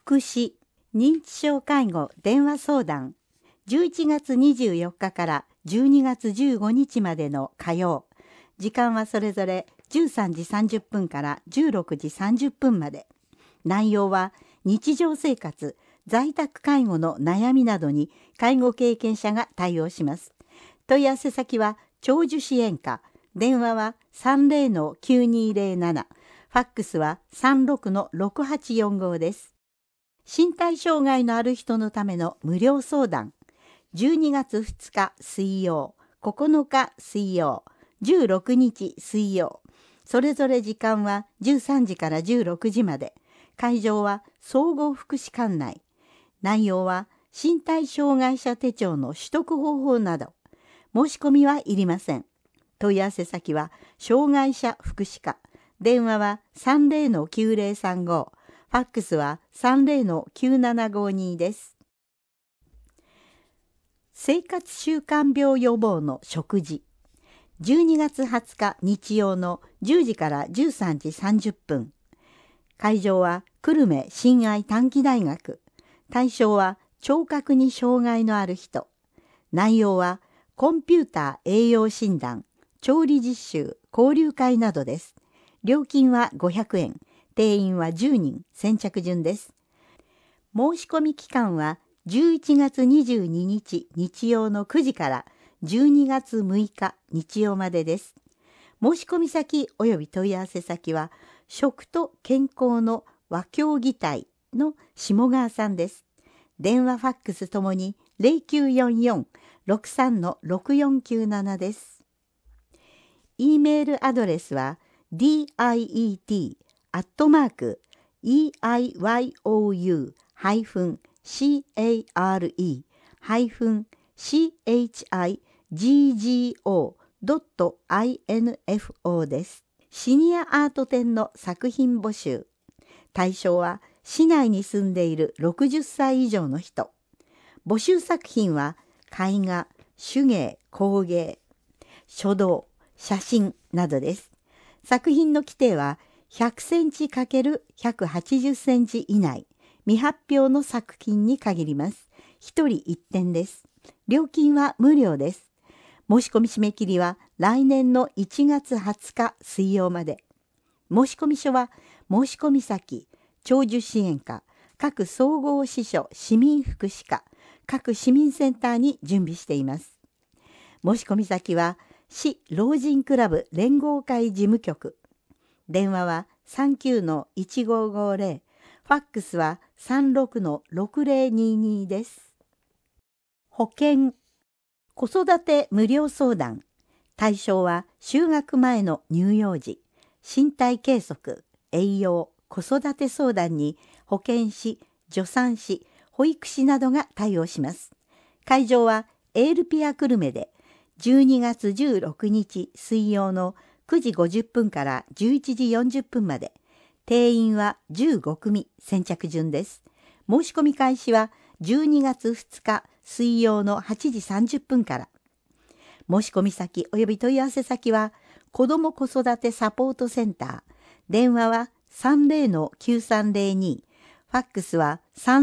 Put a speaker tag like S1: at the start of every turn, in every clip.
S1: 福祉認知症介護電話相談11月24日から12月15日までの火曜、時間はそれぞれ13時30分から16時30分まで。内容は日常生活、在宅介護の悩みなどに介護経験者が対応します。問い合わせ先は長寿支援課、電話は 30-9207、ファックスは 36-6845 です。身体障害のある人のための無料相談、12月2日水曜、9日水曜、16日水曜、それぞれ時間は13時から16時まで。会場は総合福祉館内。内容は身体障害者手帳の取得方法など。申し込みはいりません。問い合わせ先は障害者福祉課。電話は 30-9035。ファックスは 30-9752 です。生活習慣病予防の食事。12月20日日曜の10時から13時30分。会場は久留米親愛短期大学。対象は聴覚に障害のある人。内容はコンピューター栄養診断、調理実習、交流会などです。料金は500円。定員は10人、先着順です。申し込み期間は11月22日日曜の9時から12月6日日曜までです。申し込み先および問い合わせ先は食と健康の和協議体の下川さんです。電話ファックスともに 0944-63-6497 です。E メールアドレスは diet-care-care-chiggo.info です。シニアアート展の作品募集。対象は市内に住んでいる60歳以上の人。募集作品は絵画、手芸、工芸、書道、写真などです。作品の規定は100センチ ×180 センチ以内、未発表の作品に限ります。1人1点です。料金は無料です。申し込み締め切りは来年の1月20日水曜まで。申し込み書は申し込み先、長寿支援課、各総合支所市民福祉課、各市民センターに準備しています。申し込み先は市老人クラブ連合会事務局。電話は 39-1550、ファックスは 36-6022 です。保険、子育て無料相談。対象は就学前の乳幼児、身体計測、栄養、子育て相談に保健師、助産師、保育士などが対応します。会場はエールピア久留米で12月16日水曜の9時50分から11時40分まで。定員は15組、先着順です。申し込み開始は12月2日水曜の8時30分から。申し込み先および問い合わせ先は子ども子育てサポートセンター。電話は 30-9302。ファックスは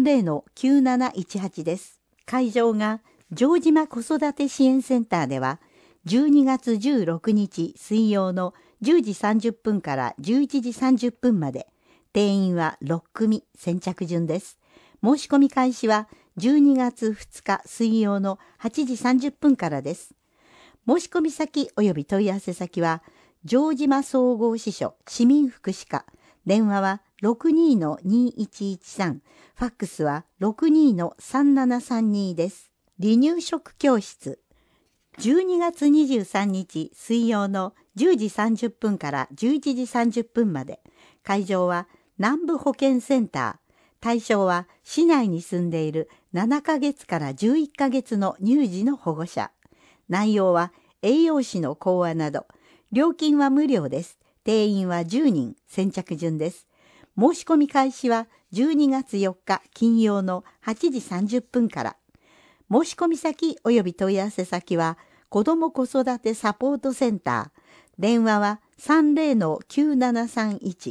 S1: 30-9718 です。会場が城島子育て支援センターでは12月16日水曜の10時30分から11時30分まで。定員は6組、先着順です。申し込み開始は12月2日水曜の8時30分からです。申し込み先および問い合わせ先は城島総合支所市民福祉課。電話は 62-2113。ファックスは 62-3732 です。離乳食教室。12月23日水曜の10時30分から11時30分まで。会場は南部保健センター。対象は市内に住んでいる7ヶ月から11ヶ月の乳児の保護者。内容は栄養士の講話など。料金は無料です。定員は10人、先着順です。申し込み開始は12月4日金曜の8時30分から。申し込み先および問い合わせ先は子ども子育てサポートセンター。電話は 30-9731。フ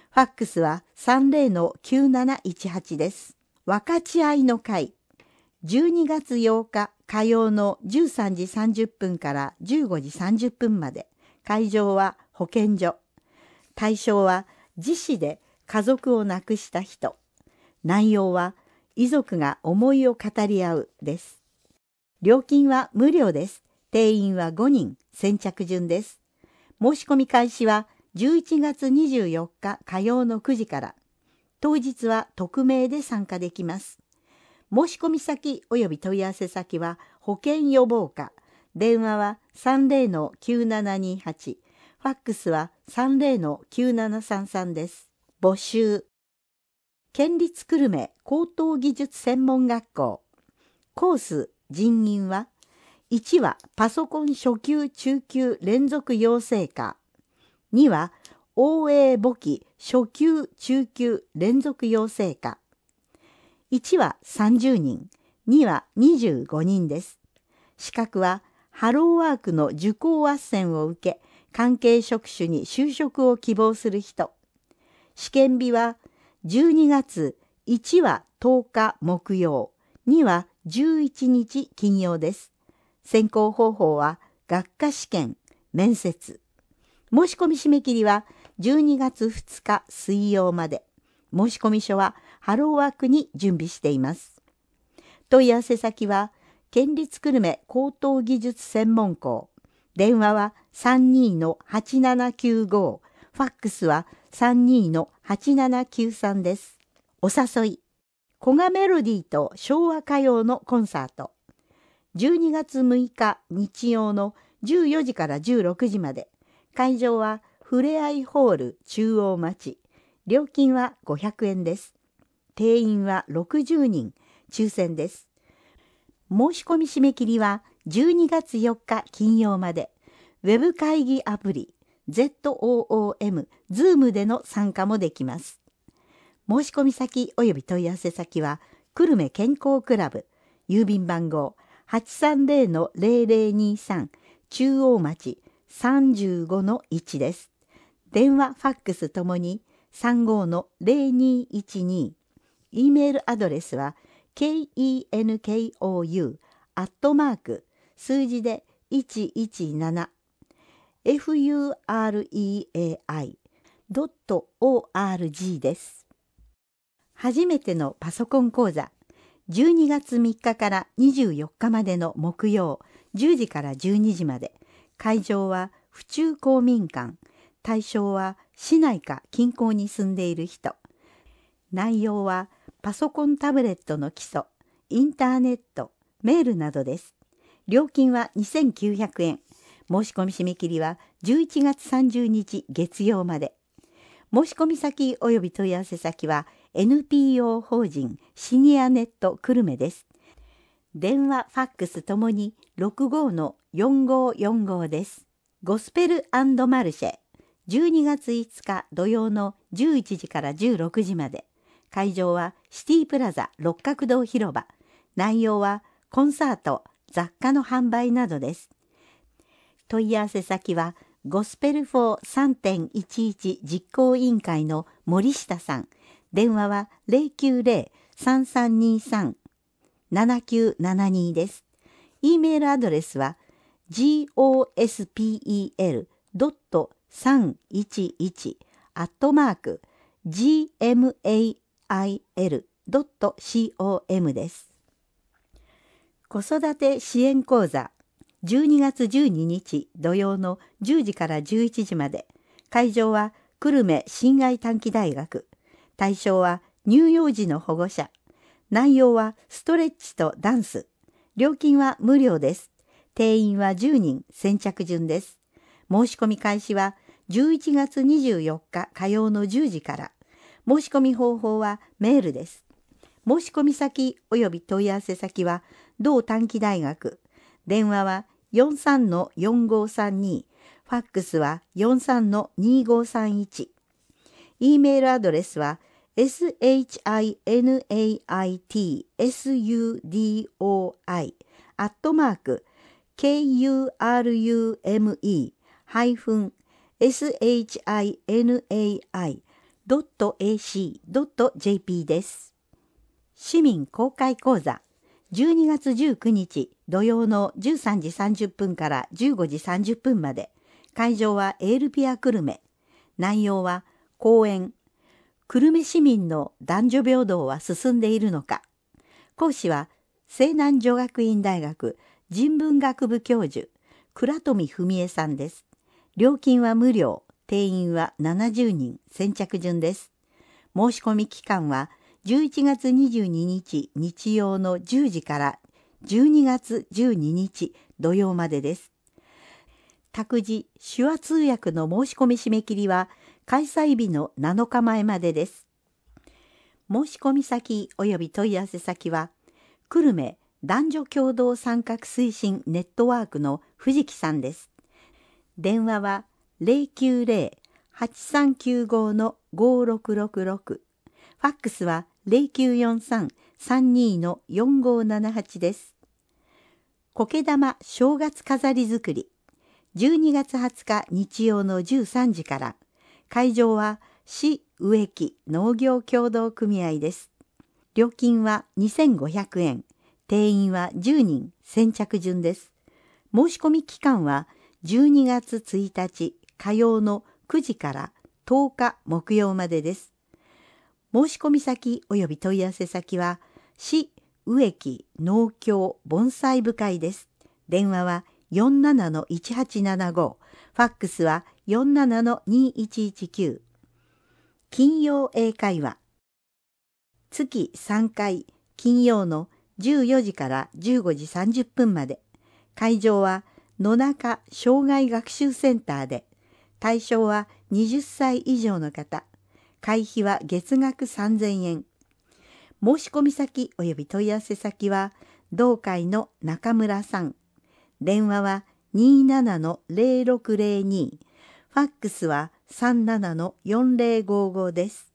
S1: ファックスは 30-9718 です。分かち合いの会。12月8日火曜の13時30分から15時30分まで。会場は保健所。対象は自死で家族を亡くした人。内容は遺族が思いを語り合うです。料金は無料です。定員は5人、先着順です。申し込み開始は11月24日火曜の9時から。当日は匿名で参加できます。申し込み先及び問い合わせ先は保健予防課。電話は 30-9728。ファックスは 30-9733 です。募集。県立久留米高等技術専門学校。コース人員は1はパソコン初級中級連続養成科。2はOA簿記初級中級連続養成科。1は30人、2は25人です。資格はハローワークの受講斡旋を受け、関係職種に就職を希望する人。試験日は12月、1は10日木曜、2は11日金曜です。選考方法は学科試験、面接。申し込み締め切りは12月2日水曜まで。申込書はハローワークに準備しています。問い合わせ先は県立久留米高等技術専門校。電話は 32-8795。ファックスは 32-8793 です。お誘い。古賀メロディーと昭和歌謡のコンサート。12月6日日曜の14時から16時まで。会場はふれあいホール中央町。料金は500円です。定員は60人、抽選です。申し込み締め切りは12月4日金曜まで。ウェブ会議アプリ ZOOM、Zoom での参加もできます。申し込み先及び問い合わせ先は久留米健康クラブ、郵便番号 830-0023 中央町 35-1 です。電話ファックスともに35-0212。E メールアドレスは kenkou 数字で117 fureai.org です。初めてのパソコン講座。12月3日から24日までの木曜10時から12時まで。会場は府中公民館。対象は市内か近郊に住んでいる人。内容はパソコンタブレットの基礎、インターネット、メールなどです。料金は2900円。申し込み締め切りは11月30日月曜まで。申し込み先及び問い合わせ先は NPO 法人シニアネット久留米です。電話、ファックスともに 65-4545 です。ゴスペル&マルシェ。12月5日土曜の11時から16時まで。会場はシティプラザ六角堂広場。内容はコンサート、雑貨の販売などです。問い合わせ先はゴスペル 4 3.11 実行委員会の森下さん。電話は 090-3323-7972 です。E メールアドレスは gospel311@gmail.com です。子育て支援講座。12月12日土曜の10時から11時まで。会場は久留米親愛短期大学。対象は乳幼児の保護者。内容はストレッチとダンス。料金は無料です。定員は10人、先着順です。申し込み開始は11月24日火曜の10時から。申し込み方法はメールです。申し込み先及び問い合わせ先は同短期大学。電話は 43-4532。ファックスは 43-2531。E メールアドレスは shinaiTSUDOI@kurume-shinai.com .ac.jp です。市民公開講座12月19日土曜の13時30分から15時30分まで。会場はエールピア久留米。内容は講演久留米市民の男女平等は進んでいるのか。講師は西南女学院大学人文学部教授倉富文江さんです。料金は無料、定員は70人、先着順です。申し込み期間は11月22日日曜の10時から12月12日土曜までです。託児・手話通訳の申し込み締め切りは開催日の7日前までです。申し込み先及び問い合わせ先は久留米男女共同参画推進ネットワークの藤木さんです。電話は 090-8395-5666。ファックスは 0943-32-4578 です。苔玉正月飾り作り。12月20日日曜の13時から。会場は市植木農業協同組合です。料金は2500円。定員は10人、先着順です。申し込み期間は12月1日火曜の9時から10日木曜までです。申し込み先及び問い合わせ先は市植木農協盆栽部会です。電話は 47-1875。ファックスは 47-2119。金曜英会話。月3回、金曜の14時から15時30分まで。会場は野中障害学習センターで。対象は20歳以上の方。会費は月額3000円。申し込み先及び問い合わせ先は同会の中村さん。電話は 27-0602。ファックスは 37-4055 です。